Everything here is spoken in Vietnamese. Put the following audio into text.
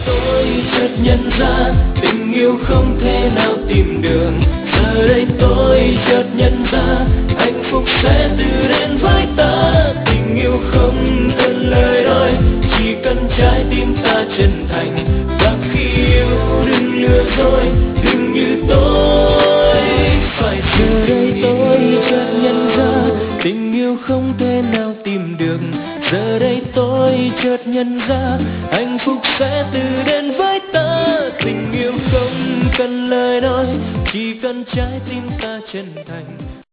tôi chợt nhận ra tình yêu không thể nào tìm đường. Giờ đây tôi chợt nhận ra hạnh phúc sẽ tự đến với ta. Tình yêu không cần lời nói, chỉ cần trái tim ta chân thành. Và khi yêu đừng lừa dối, đừng như tôi phải. Giờ đây tôi chợt nhận ra tình yêu không thể nào tìm được. Giờ đây tôi chợt nhận ra hạnh phúc sẽ tự đến với ta. Tình yêu không cần lời nói, chỉ cần trái tim ta chân thành.